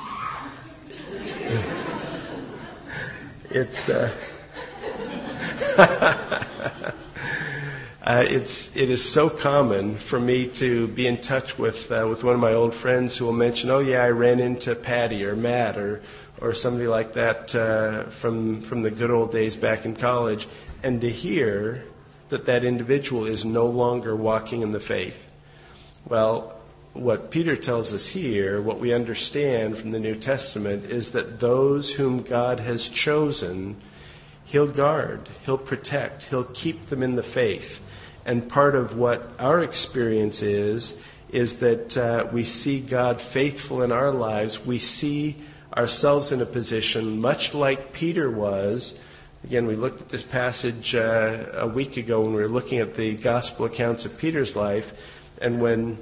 It is so common for me to be in touch with one of my old friends who will mention, "Oh yeah, I ran into Patty or Matt or somebody like that from the good old days back in college," and to hear that individual is no longer walking in the faith. Well, what Peter tells us here, what we understand from the New Testament, is that those whom God has chosen, he'll guard, he'll protect, he'll keep them in the faith. And part of what our experience is that we see God faithful in our lives. We see ourselves in a position much like Peter was. Again, we looked at this passage a week ago when we were looking at the gospel accounts of Peter's life, and when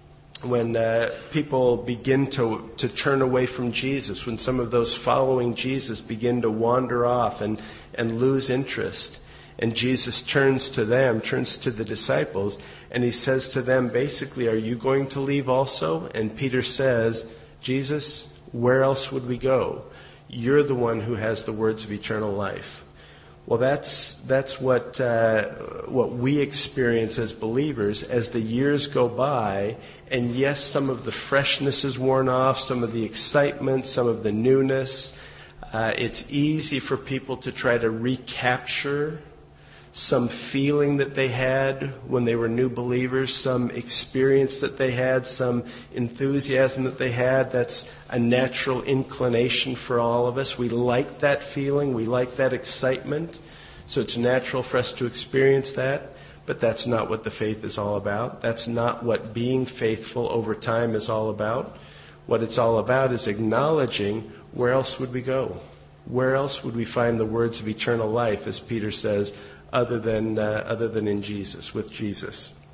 people begin to turn away from Jesus, when some of those following Jesus begin to wander off and lose interest, and Jesus turns to the disciples, and he says to them, basically, "Are you going to leave also?" And Peter says, "Jesus, where else would we go? You're the one who has the words of eternal life." Well, that's what we experience as believers as the years go by. And yes, some of the freshness is worn off, some of the excitement, some of the newness. It's easy for people to try to recapture some feeling that they had when they were new believers, some experience that they had, some enthusiasm that they had. That's a natural inclination for all of us. We like that feeling. We like that excitement. So it's natural for us to experience that. But that's not what the faith is all about. That's not what being faithful over time is all about. What it's all about is acknowledging, where else would we go? Where else would we find the words of eternal life, as Peter says, other than in Jesus, with Jesus?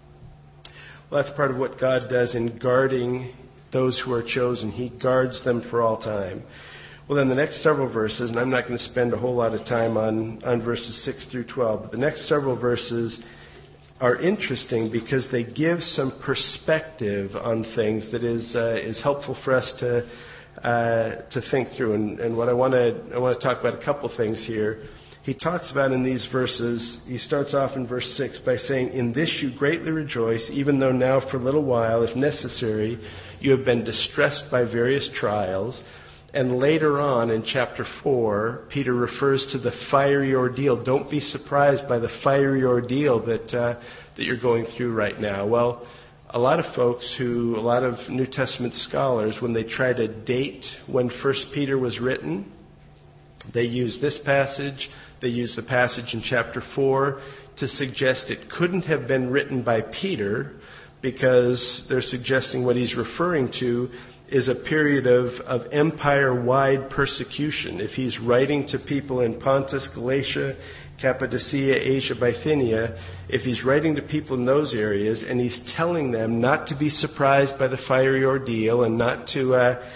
Well, that's part of what God does in guarding those who are chosen. He guards them for all time. Well, then the next several verses, and I'm not going to spend a whole lot of time on verses 6 through 12, but the next several verses are interesting because they give some perspective on things that is helpful for us to think through. And what I want to talk about a couple things here. He talks about in these verses, he starts off in verse 6 by saying, "In this you greatly rejoice, even though now for a little while, if necessary, you have been distressed by various trials." And later on in chapter 4, Peter refers to the fiery ordeal. Don't be surprised by the fiery ordeal that you're going through right now. Well, a lot of New Testament scholars, when they try to date when 1 Peter was written, they use this passage, they use the passage in chapter 4 to suggest it couldn't have been written by Peter because they're suggesting what he's referring to is a period of empire-wide persecution. If he's writing to people in Pontus, Galatia, Cappadocia, Asia, Bithynia, if he's writing to people in those areas and he's telling them not to be surprised by the fiery ordeal and not to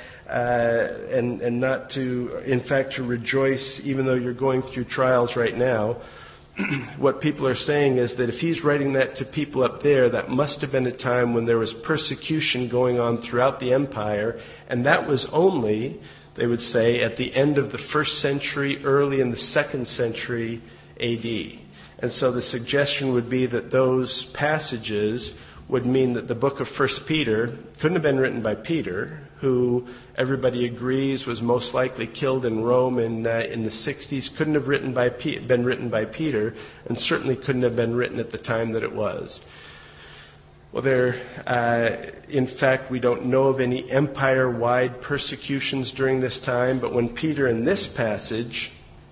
in fact to rejoice even though you're going through trials right now, what people are saying is that if he's writing that to people up there, that must have been a time when there was persecution going on throughout the empire, and that was only, they would say, at the end of the 1st century, early in the 2nd century AD. And so the suggestion would be that those passages would mean that the book of 1 Peter couldn't have been written by Peter, who everybody agrees was most likely killed in Rome in the 60s, couldn't have been written by Peter, and certainly couldn't have been written at the time that it was. Well, in fact, we don't know of any empire-wide persecutions during this time, but when Peter in this passage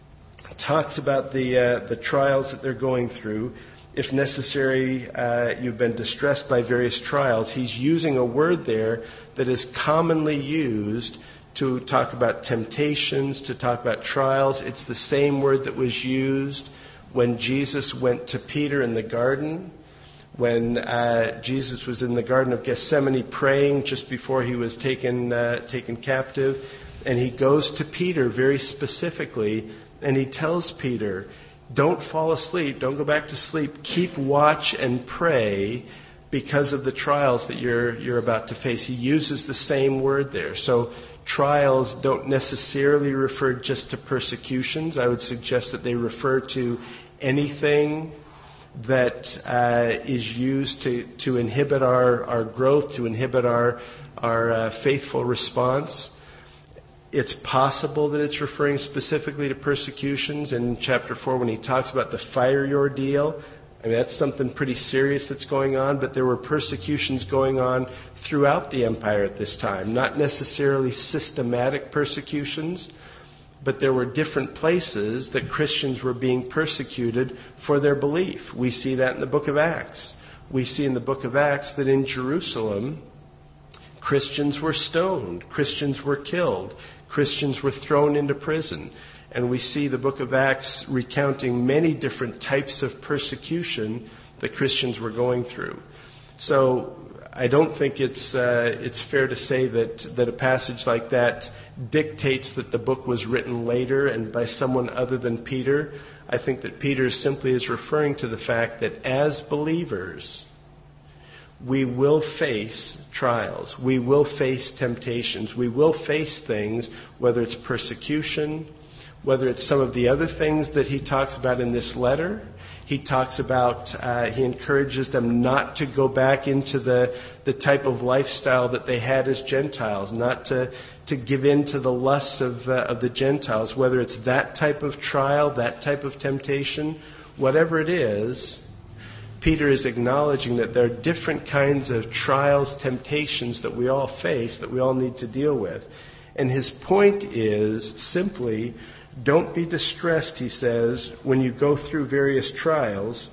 talks about the trials that they're going through, if necessary, you've been distressed by various trials, he's using a word there that is commonly used to talk about temptations, to talk about trials. It's the same word that was used when Jesus went to Peter in the garden, when Jesus was in the Garden of Gethsemane praying just before he was taken captive. And he goes to Peter very specifically, and he tells Peter, don't fall asleep, don't go back to sleep, keep watch and pray because of the trials that you're about to face. He uses the same word there. So trials don't necessarily refer just to persecutions. I would suggest that they refer to anything that is used to inhibit our growth, to inhibit our faithful response. It's possible that it's referring specifically to persecutions. In chapter 4, when he talks about the fiery ordeal, I mean, that's something pretty serious that's going on, but there were persecutions going on throughout the empire at this time. Not necessarily systematic persecutions, but there were different places that Christians were being persecuted for their belief. We see that in the book of Acts. We see in the book of Acts that in Jerusalem, Christians were stoned, Christians were killed, Christians were thrown into prison. And we see the book of Acts recounting many different types of persecution that Christians were going through. So I don't think it's fair to say that a passage like that dictates that the book was written later and by someone other than Peter. I think that Peter simply is referring to the fact that as believers, we will face trials. We will face temptations. We will face things, whether it's persecution, whether it's some of the other things that he talks about in this letter. He talks about, he encourages them not to go back into the type of lifestyle that they had as Gentiles, not to give in to the lusts of the Gentiles, whether it's that type of trial, that type of temptation, whatever it is. Peter is acknowledging that there are different kinds of trials, temptations that we all face, that we all need to deal with. And his point is simply, don't be distressed, he says, when you go through various trials.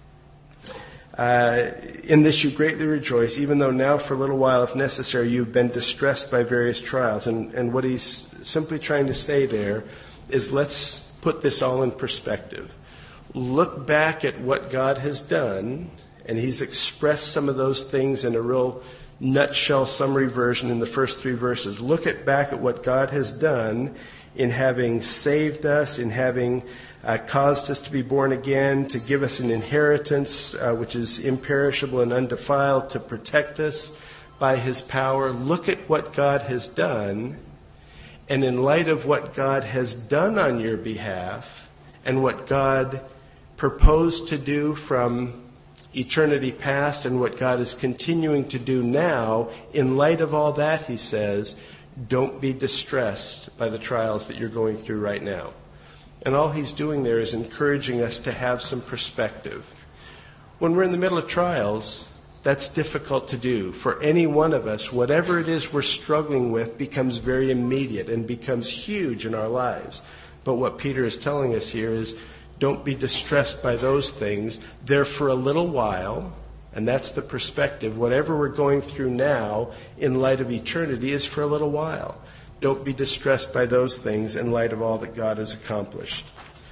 In this you greatly rejoice, even though now for a little while, if necessary, you've been distressed by various trials. And what he's simply trying to say there is, let's put this all in perspective. Look back at what God has done And he's expressed some of those things in a real nutshell summary version in the first 3 verses. Look back at what God has done in having saved us, in having caused us to be born again, to give us an inheritance which is imperishable and undefiled, to protect us by his power. Look at what God has done, and in light of what God has done on your behalf and what God proposed to do from eternity past and what God is continuing to do now, in light of all that, he says, don't be distressed by the trials that you're going through right now. And all he's doing there is encouraging us to have some perspective. When we're in the middle of trials, that's difficult to do. For any one of us, whatever it is we're struggling with becomes very immediate and becomes huge in our lives. But what Peter is telling us here is, don't be distressed by those things. They're for a little while, and that's the perspective. Whatever we're going through now, in light of eternity, is for a little while. Don't be distressed by those things in light of all that God has accomplished.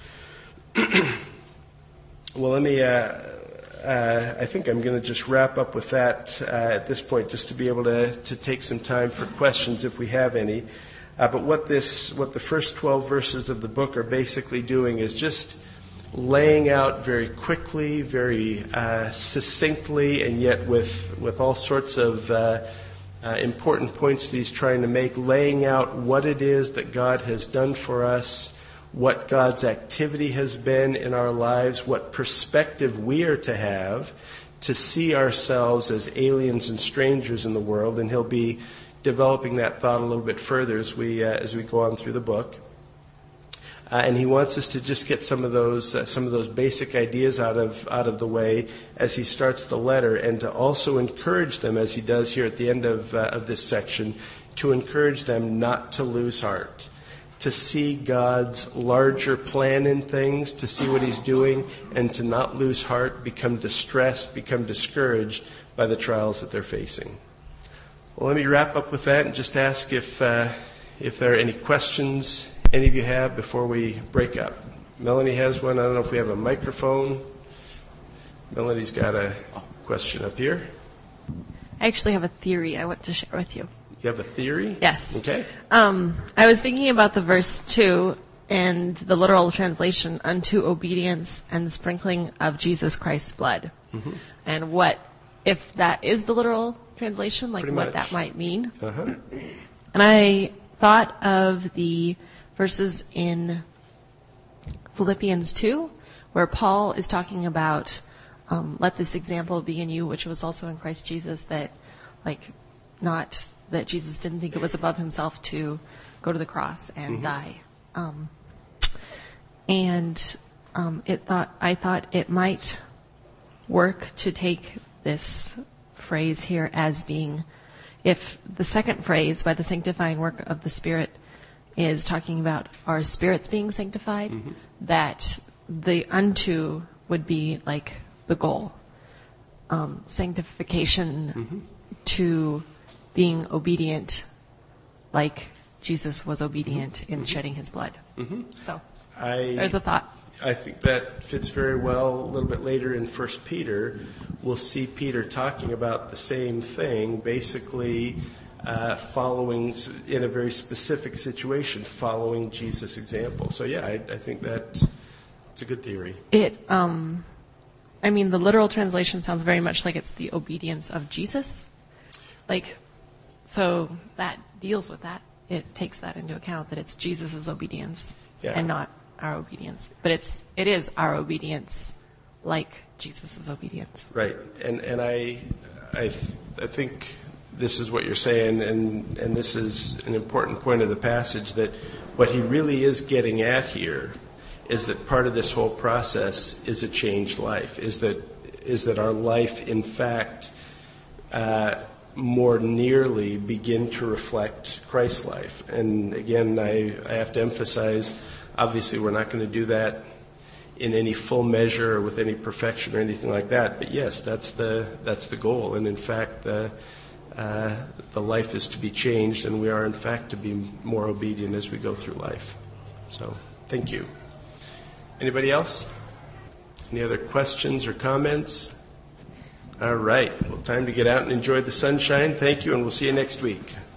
Well, let me, I think I'm going to just wrap up with that at this point, just to be able to take some time for questions if we have any. But what the first 12 verses of the book are basically doing is just laying out very quickly, very succinctly, and yet with all sorts of important points that he's trying to make, laying out what it is that God has done for us, what God's activity has been in our lives, what perspective we are to have to see ourselves as aliens and strangers in the world, and he'll be developing that thought a little bit further as we go on through the book. And he wants us to just get some of those basic ideas out of the way as he starts the letter, and to also encourage them, as he does here at the end of this section, to encourage them not to lose heart, to see God's larger plan in things, to see what he's doing, and to not lose heart, become distressed, become discouraged by the trials that they're facing. Well, let me wrap up with that and just ask if there are any questions any of you have before we break up. Melanie has one. I don't know if we have a microphone. Melanie's got a question up here. I actually have a theory I want to share with you. You have a theory? Yes. Okay. I was thinking about the verse 2 and the literal translation, unto obedience and sprinkling of Jesus Christ's blood. Mm-hmm. And what, if that is the literal translation, like what that might mean. Uh-huh. And I thought of the verses in Philippians 2, where Paul is talking about, let this example be in you, which was also in Christ Jesus, that not that Jesus didn't think it was above himself to go to the cross and die. I thought it might work to take this phrase here as being, if the second phrase, by the sanctifying work of the Spirit, is talking about our spirits being sanctified, that the unto would be like the goal. Sanctification to being obedient like Jesus was obedient in shedding his blood. So there's a thought. I think that fits very well. A little bit later in 1 Peter, we'll see Peter talking about the same thing, basically following, in a very specific situation, following Jesus' example. So yeah, I think that it's a good theory. The literal translation sounds very much like it's the obedience of Jesus. So that deals with that. It takes that into account, that it's Jesus' obedience and not our obedience. But it is our obedience like Jesus' obedience. Right. And I think this is what you're saying, and this is an important point of the passage, that what he really is getting at here is that part of this whole process is a changed life, is that our life, in fact, more nearly begin to reflect Christ's life. And again, I have to emphasize, obviously we're not going to do that in any full measure or with any perfection or anything like that. But yes, that's the goal. And in fact, the life is to be changed, and we are in fact to be more obedient as we go through life. So, thank you. Anybody else? Any other questions or comments? All right. Well, time to get out and enjoy the sunshine. Thank you, and we'll see you next week.